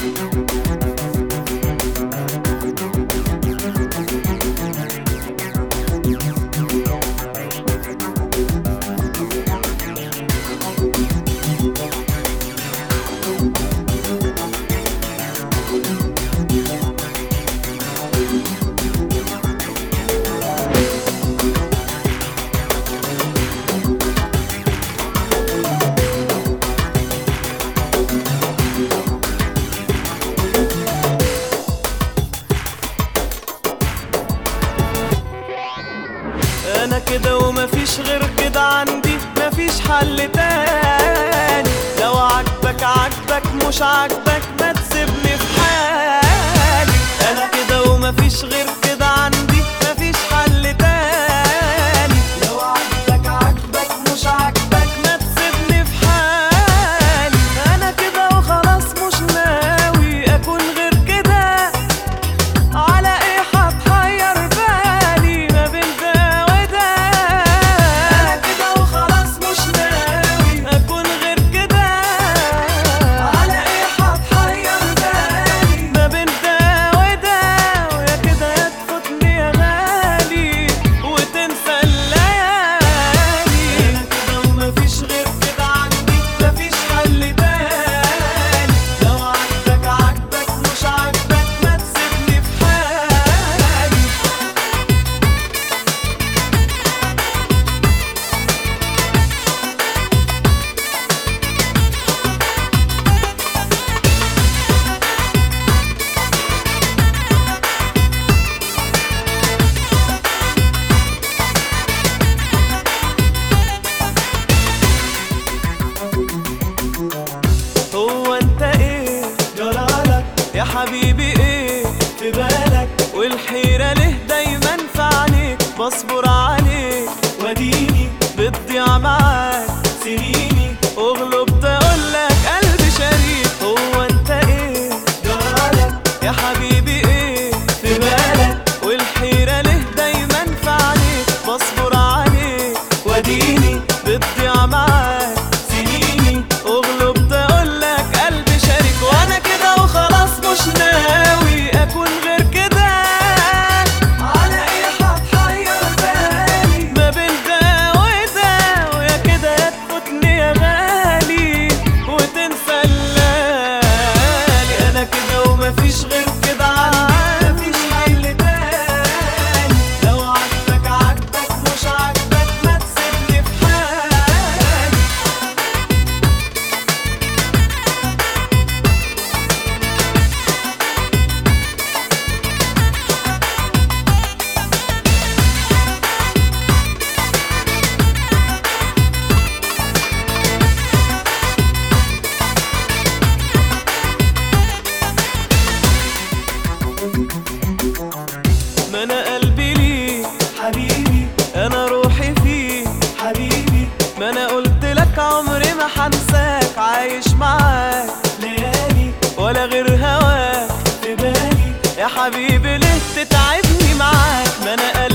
انا كده ومفيش غير كده، عندي مفيش حل تاني. لو عجبك عجبك، مش عجبك ما تسيبني في حالي. انا كده ومفيش غير كده، عندي مفيش حل تاني. لو عجبك عجبك، مش عجبك ما تسيبني في حالي. انا كده وخلاص، مش ناوي اكون غير كده. على ايه هتحير بالي ما بين ده وده؟ انا كده وخلاص، مش ناوي اكون غير كده. على ايه هتحير بالي ما بين ده وده؟ ويا كده يا تفوتني يا غالي وتنسى الليالي. انا كده ومفيش غير كده، عندي مفيش حل تاني. لو عجبك عجبك، مش عجبك ما تسيبني في حالي. هو انت ايه جرالك يا حبيبي؟ ايه في بالك؟ والحيرة ليه دايما في عينيك؟ بصبر عليك واديني بتضيع معاك سنيني، وغلبت اقولك قلبي شريك. هو انت ايه جرالك يا حبيبي؟ ايه في بالك؟ والحيرة ليه دايما في عينيك؟ بصبر عليك واديني بتضيع معاك سنيني، وغلبت اقولك قلبي شريك. وانا كده وخلاص، مش ناوي اكون غير كده. على ايه هتحير بالي ما بين ده وده؟ ويا كده يا تفوتني يا غالي وتنسى الليالي. انا كده ومفيش غير كده، عندي مفيش حل تاني. لو عجبك عجبك، مش عجبك ما تسيبني في حالي. ما انا قلبي ليك حبيبي، انا روحي فيك حبيبي. ما انا قلت لك عمري ما هنساك، عايش معاك ليالي ولا غير هواك في بالي. يا حبيبي ليه تتعبني معاك؟ ما انا